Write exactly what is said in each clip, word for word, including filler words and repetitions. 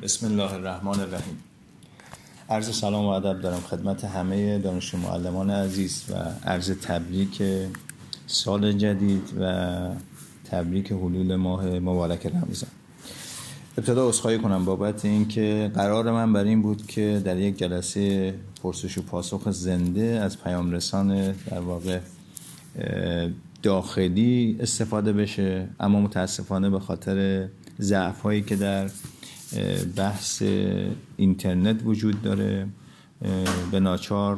بسم الله الرحمن الرحیم. عرض سلام و ادب دارم خدمت همه دانش معلمان عزیز و عرض تبریک سال جدید و تبریک حلول ماه مبارک رمضان. ابتدا عذرخواهی کنم بابت این که قرار من بر این بود که در یک جلسه پرسش و پاسخ زنده از پیام رسان در واقع داخلی استفاده بشه، اما متاسفانه به خاطر ضعف هایی که در بحث اینترنت وجود داره به ناچار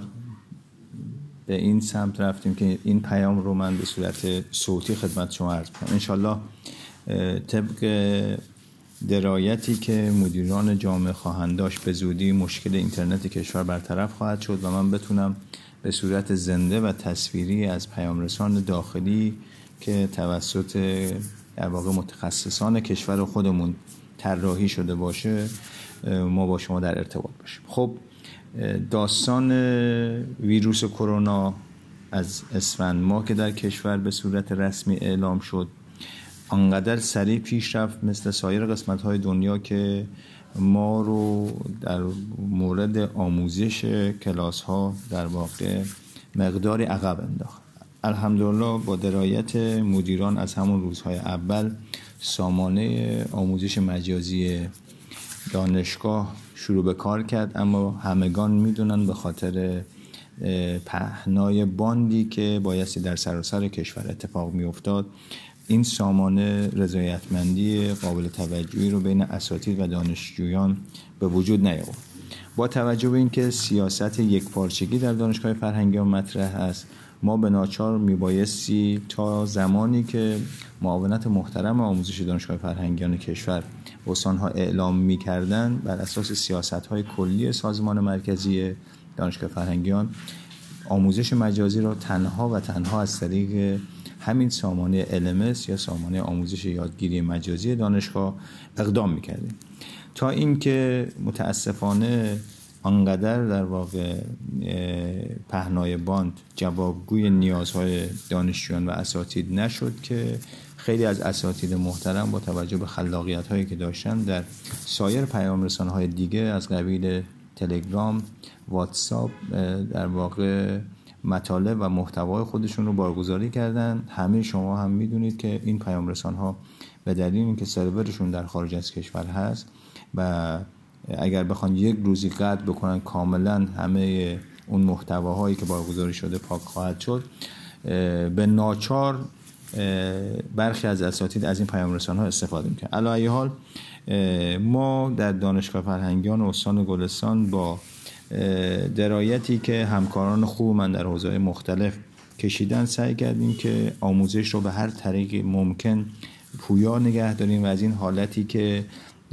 به این سمت رفتیم که این پیام رو من به صورت صوتی خدمت شما عرض کنم. انشالله طبق درایتی که مدیران جامعه خواهند داشت به زودی مشکل اینترنت کشور برطرف خواهد شد و من بتونم به صورت زنده و تصویری از پیام رسان داخلی که توسط در واقع متخصصان کشور خودمون طراحی شده باشه ما با شما در ارتباط باشیم. خب داستان ویروس کرونا از اسفند ماه که در کشور به صورت رسمی اعلام شد انقدر سریع پیش رفت مثل سایر قسمت‌های دنیا که ما رو در مورد آموزش کلاس‌ها در واقع مقداری عقب انداخت. الحمدلله با درایت مدیران از همون روزهای اول سامانه آموزش مجازی دانشگاه شروع به کار کرد، اما همگان میدونن به خاطر پهنای باندی که بایستی در سراسر کشور اتفاق میافتاد این سامانه رضایتمندی قابل توجهی رو بین اساتید و دانشجویان به وجود نیاورد. با توجه به اینکه سیاست یکپارچگی در دانشگاه فرهنگیان مطرح است، ما به ناچار میبایستی تا زمانی که معاونت محترم آموزش دانشگاه فرهنگیان کشور استانها اعلام میکردن بر اساس سیاست‌های کلی سازمان مرکزی دانشگاه فرهنگیان آموزش مجازی را تنها و تنها از طریق همین سامانه ال ام اس یا سامانه آموزش یادگیری مجازی دانشگاه اقدام میکردیم، تا اینکه متاسفانه آنقدر در واقع پهنای باند جوابگوی نیازهای دانشجویان و اساتید نشد که خیلی از اساتید محترم با توجه به خلاقیت هایی که داشتن در سایر پیام رسانه های دیگه از قبیل تلگرام، واتساپ در واقع مطالب و محتوای خودشون رو بارگذاری کردن. همه شما هم میدونید که این پیام رسانه ها به دلیل اینکه سرورشون در خارج از کشور هست و اگر بخوان یک روزی قطع بکنن کاملا همه اون محتواهایی که بارگذاری شده پاک خواهد شد، به ناچار برخی از اساتید از این پیام رسانه ها استفاده میکنن. علی ای حال ما در دانشگاه فرهنگیان استان گلستان با درایتی که همکاران خوب من در حوزه‌های مختلف کشیدن سعی کردیم که آموزش رو به هر طریق ممکن پویا نگه داریم و از این حالتی که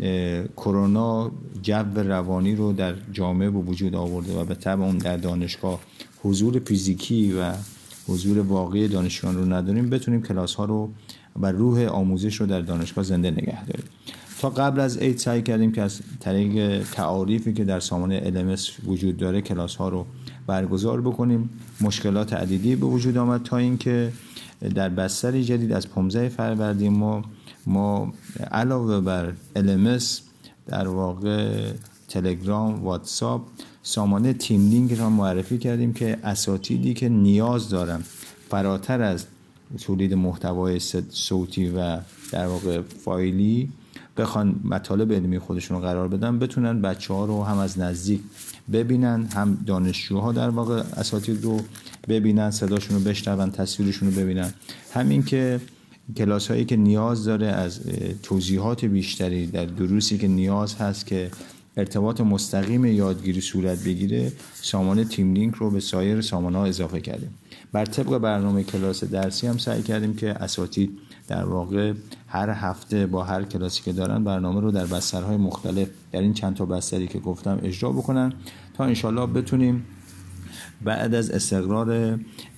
کرونا جو روانی رو در جامعه به وجود آورده و به طبع اون در دانشگاه حضور فیزیکی و حضور واقعی دانشجویان رو نداریم بتونیم کلاس ها رو و روح آموزش رو در دانشگاه زنده نگه داریم. تا قبل از عید سعی کردیم که از طریق تعاریفی که در سامانه ال ام اس وجود داره کلاس ها رو برگزار بکنیم. مشکلات عدیدی به وجود آمد تا اینکه در بستر جدید از پانزده فروردین ما ما علاوه بر ال ام اس در واقع تلگرام، واتساپ، سامانه تیم لینک را معرفی کردیم که اساتیدی که نیاز دارن فراتر از تولید محتوای صوتی و در واقع فایلی بخوان مطالب علمی خودشون رو قرار بدن بتونن بچه‌ها رو هم از نزدیک ببینن، هم دانشجوها در واقع اساتید رو ببینن، صداشون رو بشنون، تصویرشون رو ببینن. همین که کلاس هایی که نیاز داره از توضیحات بیشتری در دروسی که نیاز هست که ارتباط مستقیم یادگیری صورت بگیره سامانه تیم لینک رو به سایر سامانه ها اضافه کردیم. بر طبق برنامه کلاس درسی هم سعی کردیم که اساتید در واقع هر هفته با هر کلاسی که دارن برنامه رو در بسترهای مختلف در این چند تا بستری که گفتم اجرا بکنن تا انشالله بتونیم بعد از استقرار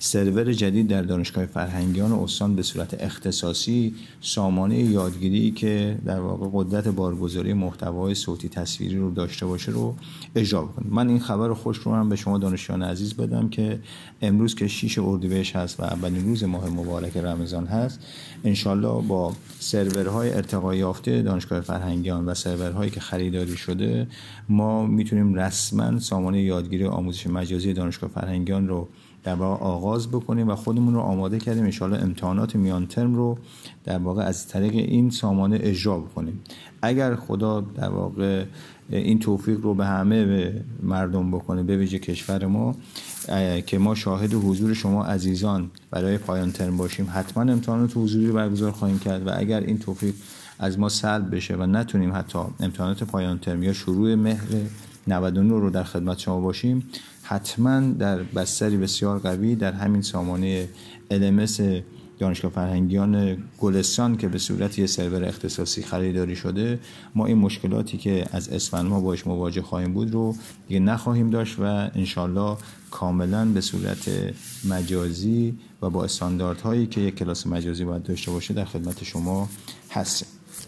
سرور جدید در دانشگاه فرهنگیان استان به صورت اختصاصی سامانه یادگیری که در واقع قدرت بارگذاری محتوای صوتی تصویری رو داشته باشه رو اجرا بکنیم. من این خبر خوش رو هم به شما دانشجویان عزیز بدم که امروز که شش اردیبهشت هست و اولین روز ماه مبارک رمضان هست، انشالله با سرورهای ارتقا یافته دانشگاه فرهنگیان و سرورهایی که خریداری شده ما میتونیم رسما سامانه یادگیری آموزش مجازی دانشگاه فرهنگیان رو در واقع آغاز بکنیم و خودمون رو آماده کردیم انشالله امتحانات میان ترم رو در واقع از طریق این سامانه اجرا بکنیم. اگر خدا در واقع این توفیق رو به همه به مردم بکنه، به ویژه کشور ما که ما شاهد حضور شما عزیزان برای پایان ترم باشیم، حتما امتحانات حضوری رو برگزار خواهیم کرد و اگر این توفیق از ما سلب بشه و نتونیم حتی امتحانات پایان ترم یا شروع مهر نود و نه رو در خدمت شما باشیم، حتما در بستری بسیار قوی در همین سامانه ال ام اس دانشگاه فرهنگیان گلستان که به صورت یه سرور اختصاصی خریداری شده، ما این مشکلاتی که از اسفند ما باش مواجه خواهیم بود رو دیگه نخواهیم داشت و انشالله کاملا به صورت مجازی و با استانداردهایی که یک کلاس مجازی باید داشته باشه در خدمت شما هستیم.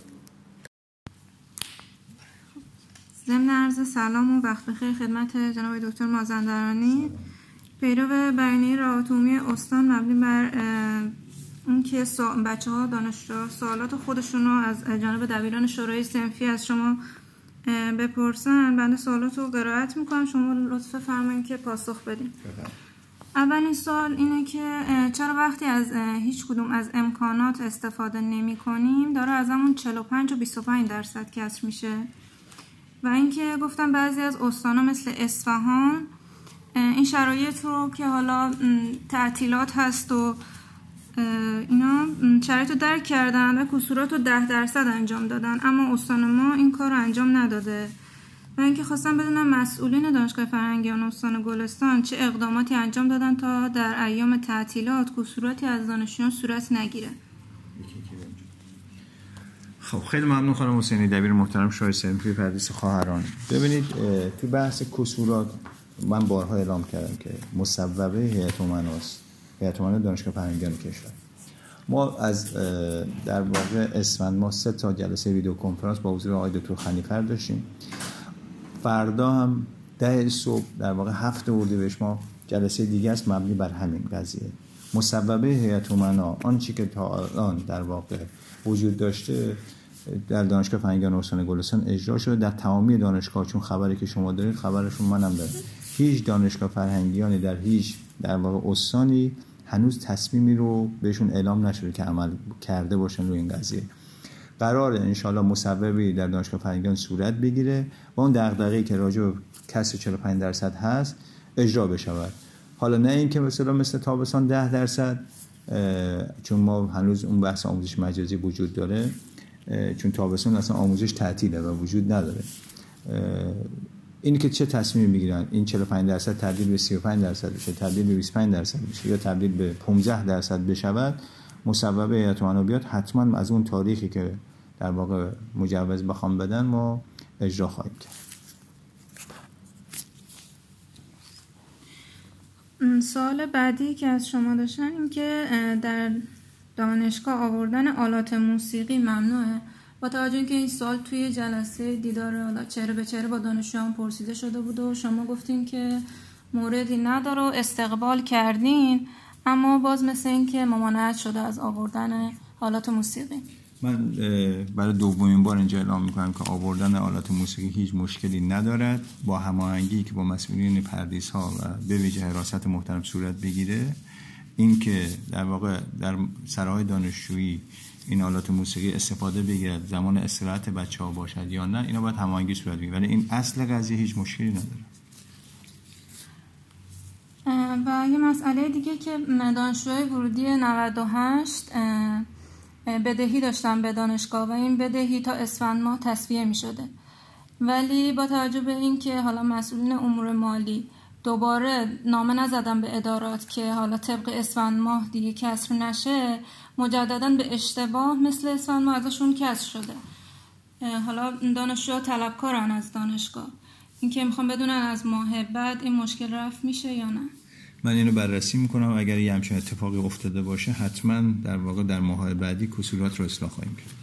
ضمن عرض سلام و وقت بخیر خدمت جناب دکتر مازندرانی. پیرو بیانیه رابطه عمومی استان مبنی بر اون که بچه ها دانشجو سوالات خودشون رو از جانب دبیران شورای صنفی از شما بپرسن، بنده سوالات رو قرائت میکنم، شما لطفا فرمایید که پاسخ بدین. اولین سوال اینه که چرا وقتی از هیچ کدوم از امکانات استفاده نمی کنیم داره از همون چهل و پنج و بیست و پنج درصد کسر میشه؟ و اینکه گفتم بعضی از استان‌ها مثل اصفهان این شرایط رو که حالا تعطیلات هست و اینا شرایط رو درک کردن و کسورات رو ده درصد انجام دادن، اما استان ما این کار رو انجام نداده. و اینکه خواستم بدونم مسئولین دانشگاه فرهنگیان استان گلستان چه اقداماتی انجام دادن تا در ایام تعطیلات کسوراتی از دانشجویان صورت نگیره. خب خیلی ممنون خانم حسینی، دبیر محترم شورای صنفی پردیس خواهران. ببینید تو بحث کسورات من بارها اعلام کردم که مصوبه هیئت امناست، هیئت امنا دانشگاه فرهنگیان کشور. ما از در واقع اسفند ما سه تا جلسه ویدیو کنفرانس با حضور آقای دکتر خنیفر داشتیم. فردا هم ده صبح در واقع هفت اردیبهشت ما جلسه دیگه است مبنی بر همین قضیه. مصوبه هیئت امنا آنچه که تا الان در واقع وجود داشته در دانشگاه فرهنگیان استان گلستان اجرا شده در تمامی دانشگاه. چون خبری که شما دارید خبرشون منم دارم، هیچ دانشگاه فرهنگیانی در هیچ در واقع استانی هنوز تصمیمی رو بهشون اعلام نشده که عمل کرده باشن روی این قضیه. قراره انشالله مصوبه‌ای در دانشگاه فرهنگیان صورت بگیره و اون دغدغه‌ای که راجع به کسر چهل و پنج درصد هست اجرا بشود. حالا نه این که مثلا مثل تابستان ده درصد، چون ما هنوز اون بحث آموزش مجازی وجود داره، چون تابستان اصلا آموزش تعطیله و وجود نداره. این که چه تصمیمی میگیرن، این چهل و پنج درصد تبدیل به سی و پنج درصد بشه، تبدیل به بیست و پنج درصد بشه یا تبدیل به پانزده درصد بشود، مصوبه هیئت امنا بیاد حتما از اون تاریخی که در واقع مجوز بخوام بدن ما اجرا خواهیم کرد. سوال بعدی که از شما داشتن این که در دانشگاه آوردن آلات موسیقی ممنوعه. با توجه اینکه این سوال توی جلسه دیدار حالا چهره به چهره با دانشجویان پرسیده شده بود و شما گفتین که موردی نداره و استقبال کردین، اما باز مثل این که ممانعت شده از آوردن آلات موسیقی. من برای دومین بار اینجا اعلام میکنم که آوردن آلات موسیقی هیچ مشکلی ندارد، با هماهنگی که با مسئولین پردیس ها و به ویژه حراست محترم صورت بگیره. این که در واقع در سراهای دانشجویی این آلات موسیقی استفاده بگیرد زمان استراحت بچه‌ها باشد یا نه، اینا باید هماهنگی صورت بگیره، ولی این اصل قضیه هیچ مشکلی نداره. و یه مسئله دیگه که دانشجوی ورودی نود و هشت بدهی داشتن به دانشگاه و این بدهی تا اسفند ماه تسویه می شده، ولی با توجه به این که حالا مسئولین امور مالی دوباره نامه نزدن به ادارات که حالا طبق اسفند ماه دیگه کسر نشه، مجددا به اشتباه مثل اسفند ماه ازشون کسر شده. حالا دانشجوها طلبکارن از دانشگاه، این که میخوام بدونن از ماه بعد این مشکل رفع میشه یا نه. من اینو بررسی میکنم، اگر یه همچین اتفاقی افتاده باشه حتما در واقع در ماه‌های بعدی کسورات رو اصلاح خواهیم کرد.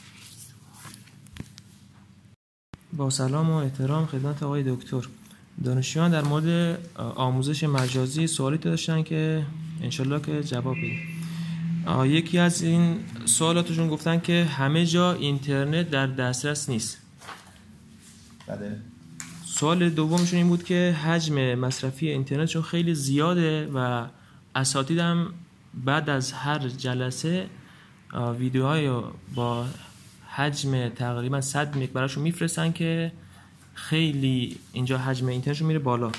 با سلام و احترام خدمت آقای دکتر، دانشجویان در مورد آموزش مجازی سوالی داشتن که انشالله که جواب بدیم. یکی از این سوالاتشون گفتن که همه جا اینترنت در دسترس نیست. بله. سوال دومشون این بود که حجم مصرفی اینترنتشون خیلی زیاده و اساتید هم بعد از هر جلسه ویدیوهای با حجم تقریبا صد مگ براشون میفرستن که خیلی اینجا حجم اینترنتشون میره بالا.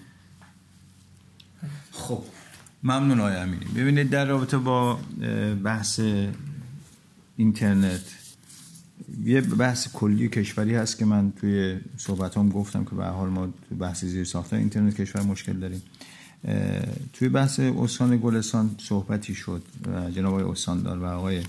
خب ممنون آقای امیری. ببینید در رابطه با بحث اینترنت یه بحث کلی کشوری هست که من توی صحبتام گفتم که به هر حال ما توی بحث زیرساخت‌های اینترنت کشور مشکل داریم. توی بحث استان گلستان صحبتی شد و جناب آقای استاندار و آقای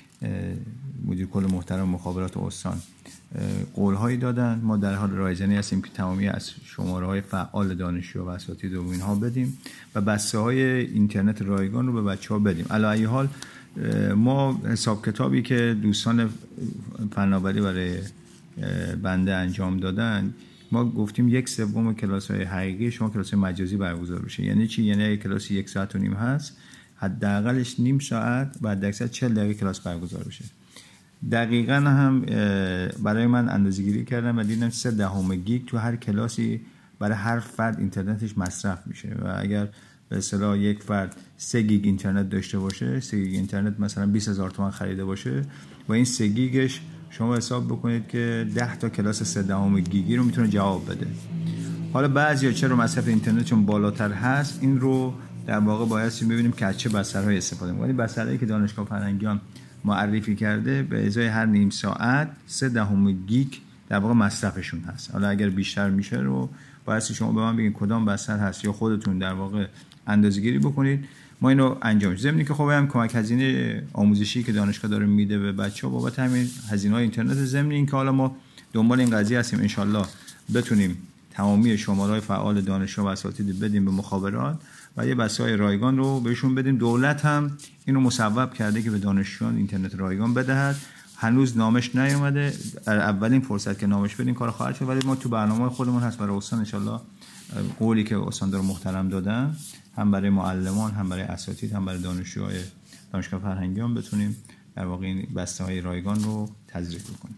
مدیر کل محترم مخابرات استان قول‌هایی دادن. ما در حال رایزنی هستیم که تمامی از شماره‌های فعال دانشجو و اساتید و اینها بدیم و بسته‌های اینترنت رایگان رو به بچه‌ها بدیم. علی ای حال ما حساب کتابی که دوستان فناوری برای بنده انجام دادن، ما گفتیم یک سوم کلاس‌های حقیقی شما کلاس‌های مجازی برگزار بشه. یعنی چی؟ یعنی اگه کلاس یک ساعت و نیم هست حداقلش نیم ساعت بعد اکثر چهل دقیقه کلاس برگزار بشه. دقیقاً هم برای من اندازه‌گیری کردم و دیدم سه دهم گیگ تو هر کلاسی برای هر فرد اینترنتش مصرف میشه و اگر به اصطلاح یک فرد سه گیگ اینترنت داشته باشه، سه گیگ اینترنت مثلا بیست هزار تومان خریده باشه و این سه گیگش شما حساب بکنید که ده تا کلاس سه دهم گیگی رو میتونه جواب بده. حالا بعضیا چرا مصرف اینترنتشون بالاتر هست این رو در واقع باید ببینیم که از چه بسترهای استفاده می‌کنیم. بسترهایی که دانشگاه فرهنگیان معرفی کرده به ازای هر نیم ساعت سه دهم گیگ در واقع مصرفشون هست. حالا اگر بیشتر میشه رو باید شما به من بگین کدام بستر هست یا خودتون در واقع اندازه‌گیری بکنید. ما اینو انجام میدیم. ضمن که خب هم کمک هزینه آموزشی که دانشگاه داره میده به بچه‌ها بابت همین هزینه‌های اینترنت، ضمن این که حالا ما دنبال این قضیه هستیم ان شاءالله بتونیم تمامی شماره‌های فعال دانشجو و اساتید بدیم به مخابرات و یه بسته‌های رایگان رو بهشون بدیم. دولت هم اینو مصوب کرده که به دانشجویان اینترنت رایگان بدهد. هنوز نامش نیومده، اولین فرصت که نامش بدیم کار خواهد شد، ولی ما تو برنامه خودمون هست برای استان ان شاءالله قولی که استاندار محترم دادن هم برای معلمان هم برای اساتید هم برای دانشجوهای دانشگاه فرهنگیان بتونیم در واقع این بسته‌های رایگان رو تزریق بکنیم.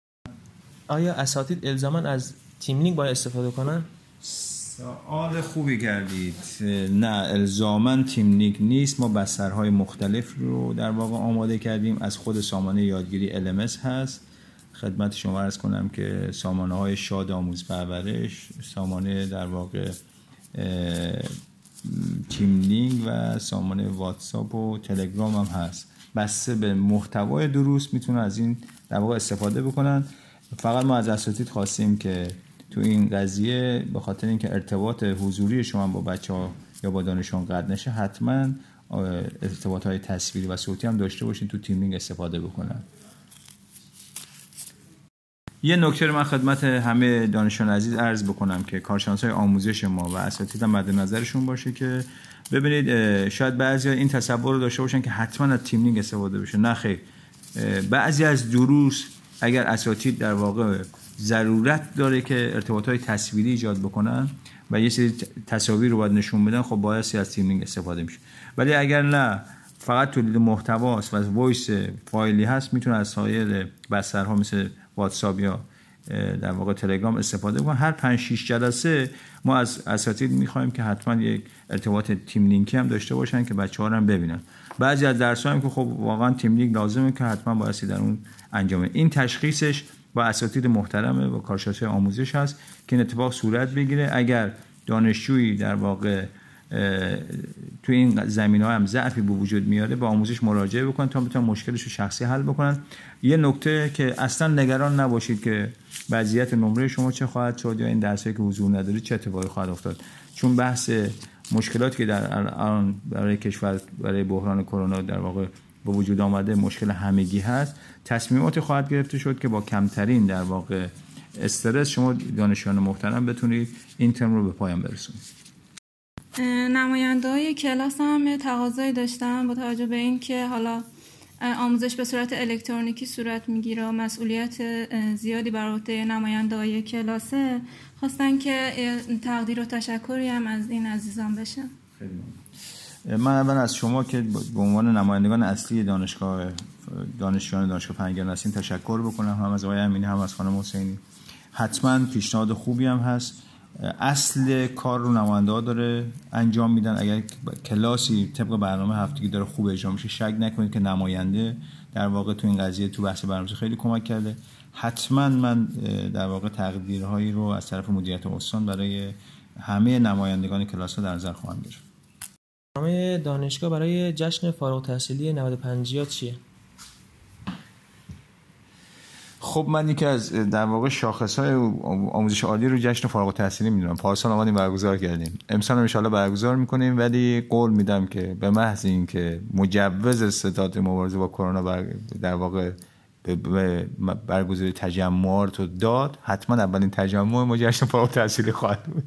آیا اساتید الزاما از تیم لینک باید استفاده کنن؟ سوال خوبی کردید. نه الزاما تیم لینک نیست. ما بسترهای مختلف رو در واقع آماده کردیم. از خود سامانه یادگیری ال ام اس هست. خدمت شما عرض کنم که سامانه های شاد آموز پرورش، سامانه در واقع تیم لینک و سامانه واتساپ و تلگرام هم هست. بسته به محتوای دروس میتونن از این در واقع استفاده بکنن. فقط ما از اساتید خواستیم که تو این قضیه به خاطر اینکه ارتباط حضوری شما با بچه‌ها یا با دانشجویان قطع نشه حتما ارتباط‌های تصویری و صوتی هم داشته باشین تو تیم لینک استفاده بکنن. یه نکته رو من خدمت همه دانشجویان عزیز عرض بکنم که کارشناسای آموزش ما و اساتید هم مد نظرشون باشه که ببینید شاید بعضیا این تصور رو داشته باشن که حتما از تیم لینک استفاده بشه. نه خیر. بعضی از دروس اگر اساتید در واقع ضرورت داره که ارتباطات تصویری ایجاد بکنن و یه سری تصاویر رو باید نشون بدن، خب باید از تیم لینک استفاده میشه. ولی اگر نه فقط تولید محتواست و وایس فایلی هست میتونه از سایر بسترها مثل واتساپ یا در واقع تلگرام استفاده کنن. هر پنج شش جلسه ما از اساتید میخوایم که حتما یک ارتباط تیم لینکی هم داشته باشن که بچه‌ها رو هم ببینن. بعضی از درس‌ها هم که خب واقعا تیم لینک لازمه که حتما باید در اون انجام بدن. این تشخیصش با اساتید محترمه و کارشناسای آموزش هست که این اتفاق صورت بگیره. اگر دانشجویی در واقع تو این زمینه‌ها هم ضعفی به وجود میاره با آموزش مراجعه بکنن تا بتونن مشکلش رو شخصی حل بکنن. یه نکته که اصلا نگران نباشید که وضعیت نمره شما چه خواهد شد یا این درسایی که حضور نداره چه اتفاقی خواهد افتاد، چون بحث مشکلاتی که در الان برای کشور برای بحران کرونا در واقع به وجود آمده مشکل همگی هست. تصمیمات خواهد گرفته شد که با کمترین در واقع استرس شما دانشجویان محترم بتونید این ترم رو به پایان برسونید. نماینده‌های کلاس هم تقاضایی داشتن با توجه به این که حالا آموزش به صورت الکترونیکی صورت میگیره و مسئولیت زیادی بر عهده نماینده‌های کلاسه، خواستن که تقدیر و تشکری هم از این عزیزان بشه. من اول از شما که به عنوان نمایندگان اصلی دانشگاه دانشجویان دانشگاه فرهنگیان هستین تشکر بکنم، هم از آقای امینی هم از خانم حسینی. حتما پیشنهاد خوبی هم هست. اصل کار رو نماینده‌ها داره انجام میدن. اگر کلاسی طبق برنامه هفتگی داره خوب اجرا میشه، شک نکنید که نماینده در واقع تو این قضیه تو بحث برنامه‌ریزی خیلی کمک کرده. حتما من در واقع تقدیرهایی رو از طرف مدیریت استان برای همه نمایندگان کلاس‌ها در نظر خواهم گرفت. برنامه دانشگاه برای جشن فارغ التحصیلی نود و پنج چیه؟ خب من یکی از در واقع شاخص‌های آموزش عالی رو جشن فارغ التحصیلی می‌دونم. پارسال اومدیم برگزار کردیم، امسال ان شاءالله برگزار می‌کنیم، ولی قول میدم که به محض اینکه مجوز استعداد مبارزه با کرونا بر در واقع به برگزاری تجمعات رو داد، حتما اولین تجمع ما جشن فارغ التحصیلی خواهد بود.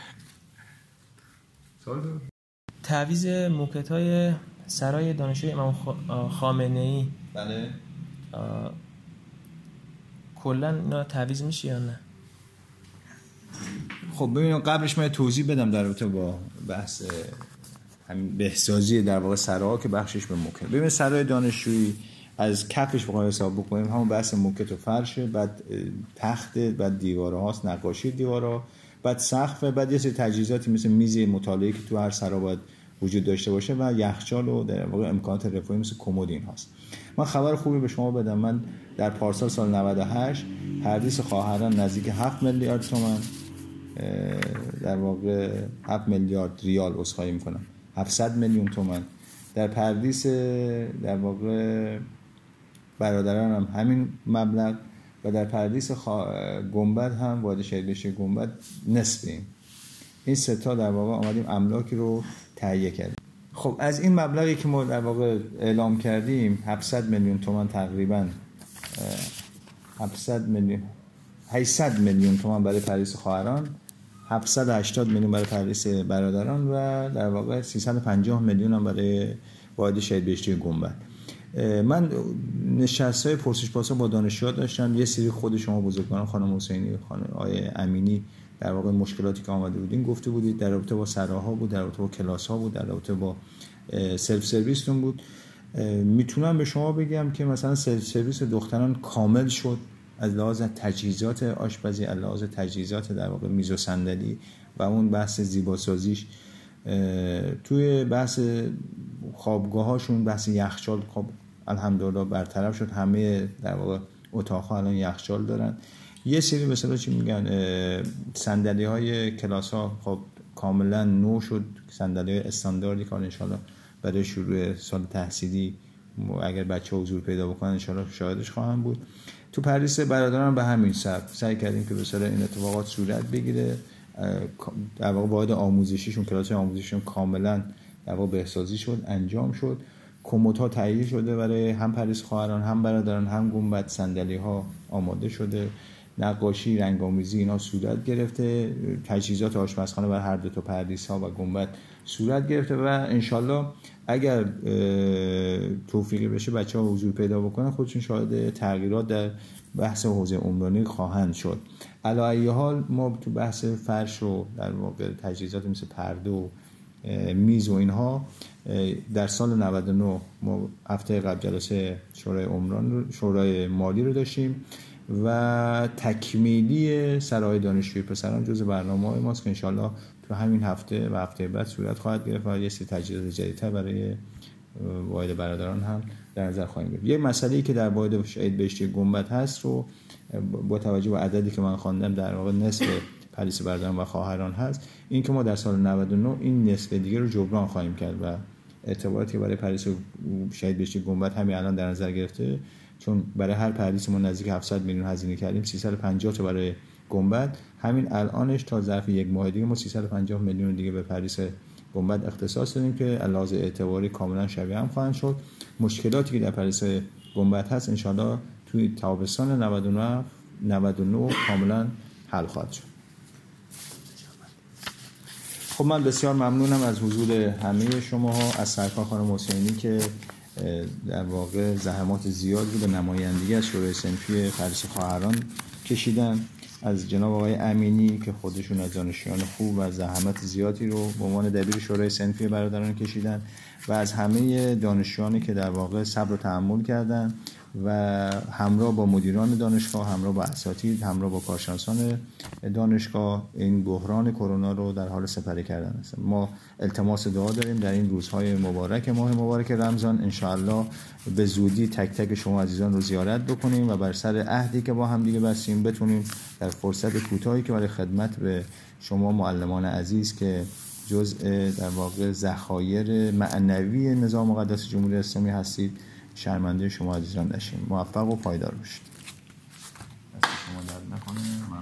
تعویض موکت‌های سرای دانشجوی امام خامنه‌ای بله کلا اینا تعویض میشه یا نه؟ خب ببینیم قبلش من توضیح بدم در رابطه با بحث همین بهسازی در واقع سراها که بخشش به موکت. ببین سرای دانشجویی از کفش بخوایم حساب بکنیم همون بحث موکت و فرشه، بعد تخت، بعد دیواره هاست، نقاشی دیوارا، بعد سقف، بعد یه سری تجهیزاتی مثل میز مطالعه که تو هر سرا باید وجود داشته باشه و یخچال و در واقع امکانات رفاهی مثل کمد این هاست. من خبر خوبی به شما بدم، من در پارسال سال نود و هشت پردیس خواهران نزدیک هفت میلیارد تومان در واقع هفت میلیارد ریال عذرخواهی میکنم هفتصد میلیون تومان در پردیس در واقع برادران هم همین مبلغ و در پردیس خوا... گنبد هم وارد شهید بهشتی گنبد نصف این این سه تا در واقع آمدیم املاکی رو تهیه کردیم. خب از این مبلغی که ما در واقع اعلام کردیم هفتصد میلیون تومان تقریبا هفتصد میلیون هشتصد میلیون تومان برای پردیس خواهران، هفتصد و هشتاد میلیون برای پردیس برادران و در واقع سیصد و پنجاه میلیون هم برای وارد شهید بهشتی گنبد. من نشست‌های پرسش پاسخ با دانشجوها داشتم، یه سری خود شما بزرگواران خانم حسینی، خانم آقای امینی در واقع مشکلاتی که آمده بودین گفته بودید، در رابطه با سراها بود، در رابطه با کلاس‌ها بود، در رابطه با سلف سرویستون بود. میتونم به شما بگم که مثلا سلف سرویس دختران کامل شد از لحاظ تجهیزات آشپزی، از لحاظ تجهیزات در واقع میز و صندلی و اون بحث زیباسازیش. توی بحث خوابگاهاشون بحث یخچال خب الحمدلله برطرف شد، همه در واقع اتاق‌ها الان یخچال دارن. یه سری مثلا چی میگن صندلی‌های کلاس‌ها خب کاملا نو شد، صندلی‌های استانداردی که ان شاءالله برای شروع سال تحصیلی اگر بچه‌ها حضور پیدا بکنن ان شاءالله شاهدش خواهم بود. تو پردیس برادران به همین سبب سعی کردیم که به صورت این اتفاقات صورت بگیره. در واقع واحد آموزشیشون کلاس آموزشیشون کاملا در واقع بهسازی شد، انجام شد. کمدها تهیه شده برای هم پردیس خواهران هم برادران هم گنبد، صندلی‌ها آماده شده، نقاشی رنگ‌آمیزی اینا صورت گرفته، تجهیزات آشپزخانه بر هر دو تا پردیس‌ها و گنبد صورت گرفته و انشالله اگر توفیقی بشه بچه‌ها حضور پیدا بکنن خودشون شاهد تغییرات در بحث حوزه عمرانی خواهند شد. علی ای حال ما تو بحث فرش و در واقع تجهیزات مثل پرده و میز و اینها در سال نود و نه ما هفته قبل جلسه شورای عمران رو شورای مالی رو داشتیم و تکمیلی سرای دانشجوی پسران جزء برنامه‌های ماست که انشالله تو همین هفته و هفته بعد صورت خواهد گرفت و یه سری تجهیزات جدیدتر برای واحد برادران هم در نظر خواهیم گرفت. یه مسئله‌ای که در واحد شهید بهشتی گنبد هست رو با توجه به عددی که من خواندم در واقع نصف پردیس برادران و خواهران هست، این که ما در سال نود و نه این نصف دیگه رو جبران خواهیم کرد و اعتباراتی که برای پردیس شهید بهشتی گنبد همین الان در نظر گرفته، چون برای هر پردیس ما نزدیک هفتصد میلیون هزینه کردیم، سیصد و پنجاه تا برای گنبد، همین الانش تا ظرف یک ماه دیگه ما سیصد و پنجاه میلیون دیگه به پردیس گنبد اختصاص دادیم که علاوه اعتباری کاملا شبیه هم خواهند شد. مشکلاتی که در پردیس گنبد هست ان شاءالله توی تابستان نود و نه نود و نه کاملا حل خواهد شد. خب من بسیار ممنونم از حضور همه شماها، از سرکار خانم حسینی که در واقع زحمات زیاد رو به نمایندگی از شورای صنفی فردیس خواهران کشیدن، از جناب آقای امینی که خودشون از دانشجویان خوب و زحمت زیادی رو به عنوان دبیر شورای صنفی برادران کشیدن و از همه دانشجویانی که در واقع صبر و تحمل کردن و همراه با مدیران دانشگاه، همراه با اساتید، همراه با کارشناسان دانشگاه این بحران کرونا رو در حال سپری کردن هستیم. ما التماس دعا داریم در این روزهای مبارک ماه مبارک رمضان انشاءالله به زودی تک تک شما عزیزان رو زیارت بکنیم و بر سر عهدی که با هم دیگه بستیم بتونیم در فرصت کوتاهی که برای خدمت به شما معلمان عزیز که جزء در واقع ذخایر معنوی نظام مقدس جمهوری اسلامی هستید شرمنده شما عزیزان نشیم. موفق و پایدار باشید.